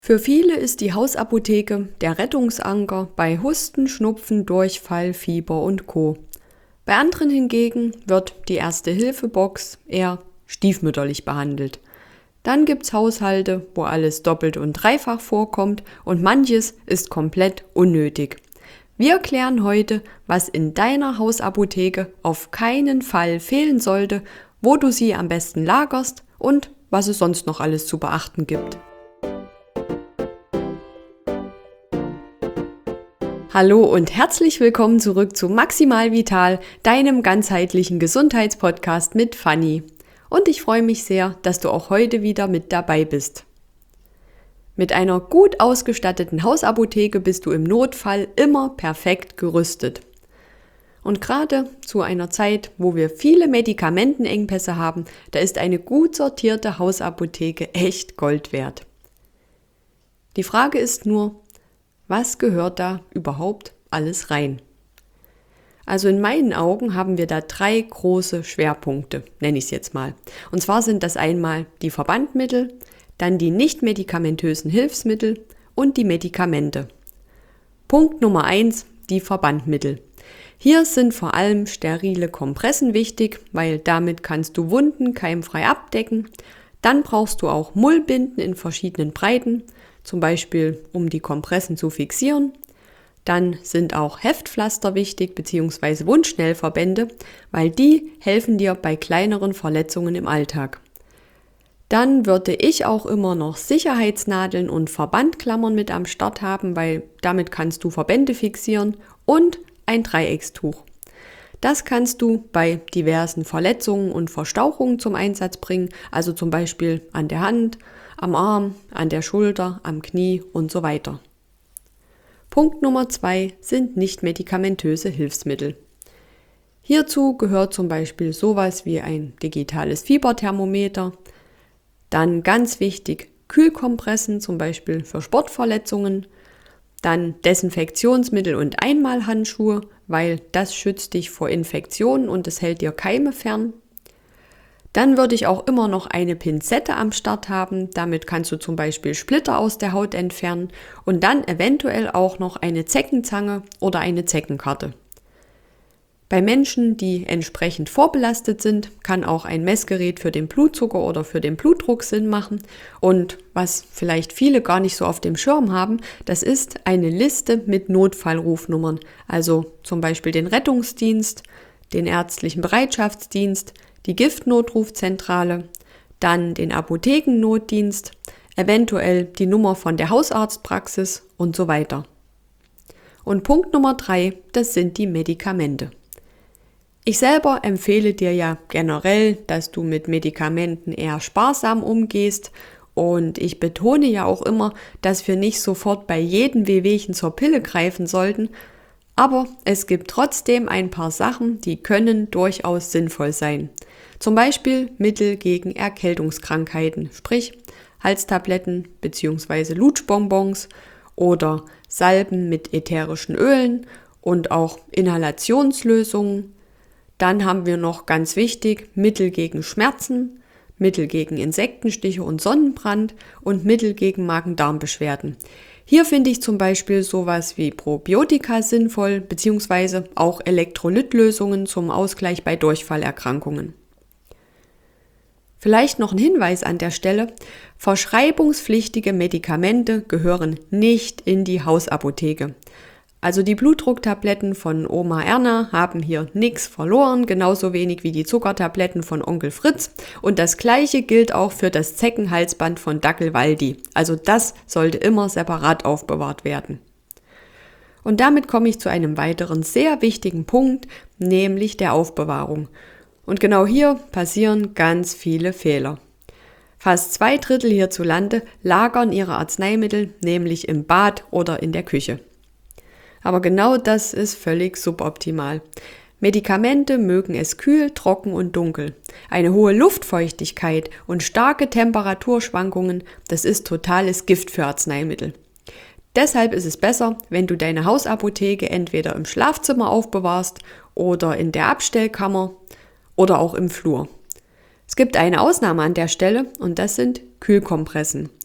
Für viele ist die Hausapotheke der Rettungsanker bei Husten, Schnupfen, Durchfall, Fieber und Co. Bei anderen hingegen wird die Erste-Hilfe-Box eher stiefmütterlich behandelt. Dann gibt's Haushalte, wo alles doppelt und dreifach vorkommt und manches ist komplett unnötig. Wir klären heute, was in deiner Hausapotheke auf keinen Fall fehlen sollte, wo du sie am besten lagerst und was es sonst noch alles zu beachten gibt. Hallo und herzlich willkommen zurück zu Maximal Vital, deinem ganzheitlichen Gesundheitspodcast mit Fanny. Und ich freue mich sehr, dass du auch heute wieder mit dabei bist. Mit einer gut ausgestatteten Hausapotheke bist du im Notfall immer perfekt gerüstet. Und gerade zu einer Zeit, wo wir viele Medikamentenengpässe haben, da ist eine gut sortierte Hausapotheke echt Gold wert. Die Frage ist nur, was gehört da überhaupt alles rein? Also in meinen Augen haben wir da 3 große Schwerpunkte, nenne ich es jetzt mal. Und zwar sind das einmal die Verbandmittel, dann die nicht-medikamentösen Hilfsmittel und die Medikamente. Punkt Nummer 1, die Verbandmittel. Hier sind vor allem sterile Kompressen wichtig, weil damit kannst du Wunden keimfrei abdecken. Dann brauchst du auch Mullbinden in verschiedenen Breiten, zum Beispiel um die Kompressen zu fixieren. Dann sind auch Heftpflaster wichtig bzw. Wundschnellverbände, weil die helfen dir bei kleineren Verletzungen im Alltag. Dann würde ich auch immer noch Sicherheitsnadeln und Verbandklammern mit am Start haben, weil damit kannst du Verbände fixieren und ein Dreieckstuch. Das kannst du bei diversen Verletzungen und Verstauchungen zum Einsatz bringen, also zum Beispiel an der Hand, am Arm, an der Schulter, am Knie und so weiter. Punkt Nummer 2 sind nicht-medikamentöse Hilfsmittel. Hierzu gehört zum Beispiel sowas wie ein digitales Fieberthermometer, dann ganz wichtig Kühlkompressen, zum Beispiel für Sportverletzungen, dann Desinfektionsmittel und Einmalhandschuhe, weil das schützt dich vor Infektionen und es hält dir Keime fern. Dann würde ich auch immer noch eine Pinzette am Start haben, damit kannst du zum Beispiel Splitter aus der Haut entfernen und dann eventuell auch noch eine Zeckenzange oder eine Zeckenkarte. Bei Menschen, die entsprechend vorbelastet sind, kann auch ein Messgerät für den Blutzucker oder für den Blutdruck Sinn machen. Und was vielleicht viele gar nicht so auf dem Schirm haben, das ist eine Liste mit Notfallrufnummern, also zum Beispiel den Rettungsdienst, den ärztlichen Bereitschaftsdienst, die Giftnotrufzentrale, dann den Apothekennotdienst, eventuell die Nummer von der Hausarztpraxis und so weiter. Und Punkt Nummer 3, das sind die Medikamente. Ich selber empfehle dir ja generell, dass du mit Medikamenten eher sparsam umgehst und ich betone ja auch immer, dass wir nicht sofort bei jedem Wehwehchen zur Pille greifen sollten, aber es gibt trotzdem ein paar Sachen, die können durchaus sinnvoll sein. Zum Beispiel Mittel gegen Erkältungskrankheiten, sprich Halstabletten bzw. Lutschbonbons oder Salben mit ätherischen Ölen und auch Inhalationslösungen. Dann haben wir noch ganz wichtig Mittel gegen Schmerzen, Mittel gegen Insektenstiche und Sonnenbrand und Mittel gegen Magen-Darm-Beschwerden. Hier finde ich zum Beispiel sowas wie Probiotika sinnvoll, beziehungsweise auch Elektrolytlösungen zum Ausgleich bei Durchfallerkrankungen. Vielleicht noch ein Hinweis an der Stelle: Verschreibungspflichtige Medikamente gehören nicht in die Hausapotheke. Also die Blutdrucktabletten von Oma Erna haben hier nichts verloren, genauso wenig wie die Zuckertabletten von Onkel Fritz. Und das Gleiche gilt auch für das Zeckenhalsband von Dackel Waldi. Also das sollte immer separat aufbewahrt werden. Und damit komme ich zu einem weiteren sehr wichtigen Punkt, nämlich der Aufbewahrung. Und genau hier passieren ganz viele Fehler. Fast 2/3 hierzulande lagern ihre Arzneimittel nämlich im Bad oder in der Küche. Aber genau das ist völlig suboptimal. Medikamente mögen es kühl, trocken und dunkel. Eine hohe Luftfeuchtigkeit und starke Temperaturschwankungen, das ist totales Gift für Arzneimittel. Deshalb ist es besser, wenn du deine Hausapotheke entweder im Schlafzimmer aufbewahrst oder in der Abstellkammer oder auch im Flur. Es gibt eine Ausnahme an der Stelle und das sind Kühlkompressen.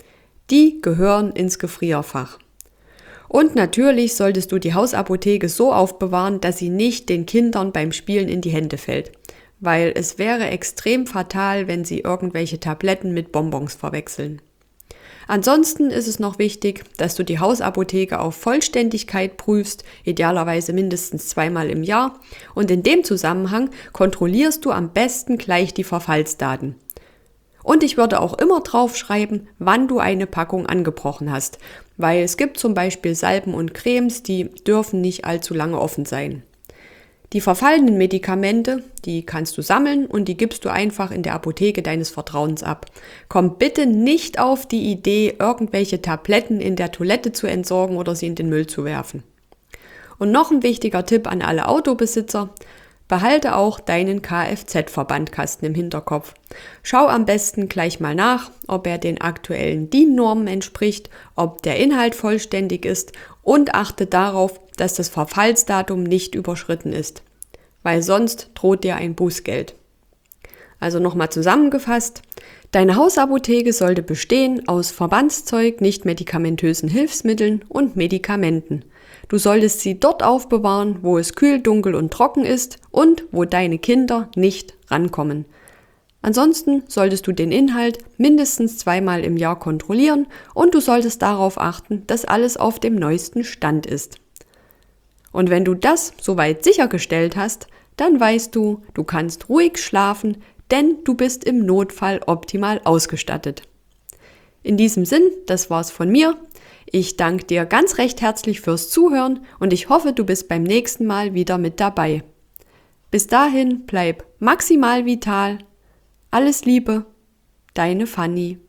Die gehören ins Gefrierfach. Und natürlich solltest du die Hausapotheke so aufbewahren, dass sie nicht den Kindern beim Spielen in die Hände fällt. Weil es wäre extrem fatal, wenn sie irgendwelche Tabletten mit Bonbons verwechseln. Ansonsten ist es noch wichtig, dass du die Hausapotheke auf Vollständigkeit prüfst, idealerweise mindestens 2-mal im Jahr. Und in dem Zusammenhang kontrollierst du am besten gleich die Verfallsdaten. Und ich würde auch immer draufschreiben, wann du eine Packung angebrochen hast, weil es gibt zum Beispiel Salben und Cremes, die dürfen nicht allzu lange offen sein. Die verfallenen Medikamente, die kannst du sammeln und die gibst du einfach in der Apotheke deines Vertrauens ab. Komm bitte nicht auf die Idee, irgendwelche Tabletten in der Toilette zu entsorgen oder sie in den Müll zu werfen. Und noch ein wichtiger Tipp an alle Autobesitzer: Behalte auch deinen Kfz-Verbandkasten im Hinterkopf. Schau am besten gleich mal nach, ob er den aktuellen DIN-Normen entspricht, ob der Inhalt vollständig ist und achte darauf, dass das Verfallsdatum nicht überschritten ist, weil sonst droht dir ein Bußgeld. Also nochmal zusammengefasst: Deine Hausapotheke sollte bestehen aus Verbandszeug, nicht-medikamentösen Hilfsmitteln und Medikamenten. Du solltest sie dort aufbewahren, wo es kühl, dunkel und trocken ist und wo deine Kinder nicht rankommen. Ansonsten solltest du den Inhalt mindestens 2-mal im Jahr kontrollieren und du solltest darauf achten, dass alles auf dem neuesten Stand ist. Und wenn du das soweit sichergestellt hast, dann weißt du, du kannst ruhig schlafen, denn du bist im Notfall optimal ausgestattet. In diesem Sinn, das war's von mir. Ich danke dir ganz recht herzlich fürs Zuhören und ich hoffe, du bist beim nächsten Mal wieder mit dabei. Bis dahin bleib maximal vital. Alles Liebe, deine Fanny.